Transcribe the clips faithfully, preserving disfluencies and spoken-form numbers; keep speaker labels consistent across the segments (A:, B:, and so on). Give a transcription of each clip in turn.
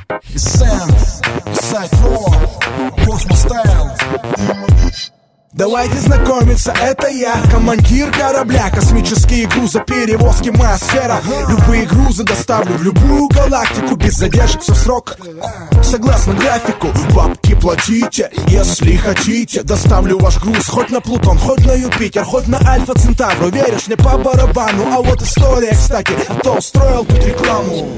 A: Сэм, Сайфро, Космос Стайл.
B: Давайте знакомиться, это я, командир корабля. Космические грузоперевозки, моя сфера. Любые грузы доставлю в любую галактику, без задержек, все в срок, согласно графику. Бабки платите, если хотите. Доставлю ваш груз хоть на Плутон, хоть на Юпитер, хоть на Альфа Центавру. Веришь, мне по барабану. А вот история, кстати, а то устроил тут рекламу.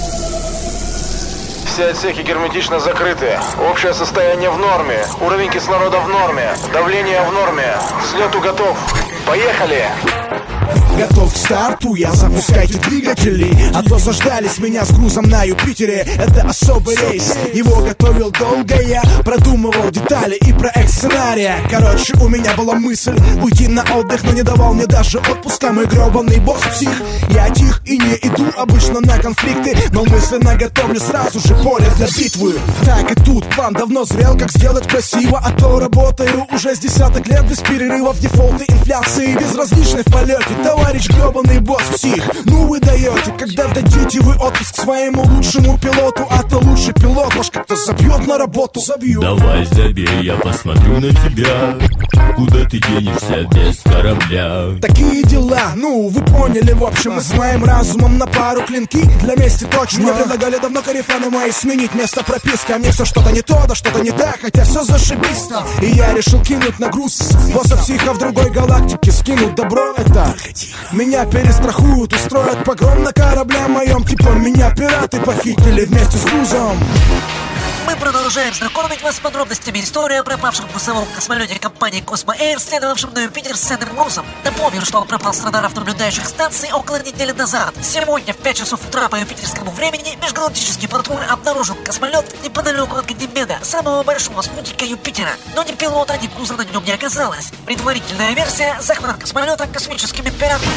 C: Все отсеки герметично закрыты. Общее состояние в норме. Уровень кислорода в норме. Давление в норме. К взлету готов. Поехали!
B: Готов к старту, я запускайте двигатели. А то заждались меня с грузом на Юпитере. Это особый рейс, его готовил долго я. Продумывал детали и проект сценария. Короче, у меня была мысль уйти на отдых, но не давал мне даже отпуска мой гробаный босс-псих. Я тих и не иду обычно на конфликты, но мысленно готовлю сразу же поле для битвы. Так и тут план давно зрел, как сделать красиво. А то работаю уже с десяток лет без перерывов. Дефолты, инфляции, безразличны в полете. Товарищ гробаный босс-псих, ну вы даете, когда дадите вы отпуск своему лучшему пилоту. А то лучший пилот ваш как-то забьет на работу. Забью.
D: Давай забей, я посмотрю на тебя. Куда ты денешься без корабля?
B: Такие дела, ну вы поняли. В общем, мы с моим разумом на пару клинки. Для мести точно. Мне предлагали давно карифаны мои сменить место прописки. А мне все что-то не то, да что-то не так, хотя все зашибись. И я решил кинуть на груз босса-психа в другой галактике. Скинуть добро это. Меня перестрахуют, устроят погром на корабле моем. Типа меня пираты похитили вместе с грузом.
E: Мы продолжаем знакомить вас с подробностями истории о пропавшем грузовом космолете компании Cosmo Air, следовавшем на Юпитер с ценным грузом. Напомню, что он пропал с радаров наблюдающих станций около недели назад. Сегодня в пять часов утра по юпитерскому времени межгалактический патруль обнаружил космолет неподалеку от Ганимеда, самого большого спутника Юпитера. Но ни пилота, ни груза на нем не оказалось. Предварительная версия — захват космолета космическими пиратами.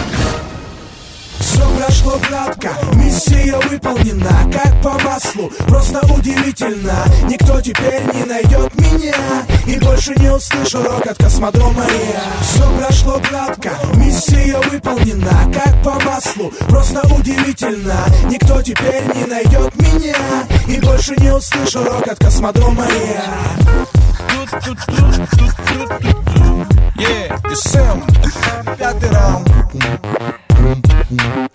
B: Все прошло гладко, миссия выполнена, как по маслу, просто удивительно. Никто теперь не найдет меня и больше не услышу рокот космодрома я. Все прошло гладко, миссия выполнена, как по маслу, просто удивительно. Никто теперь не найдет меня и больше не услышу рокот космодрома я.
A: Yeah, it's Сэм.
B: Пятый раунд.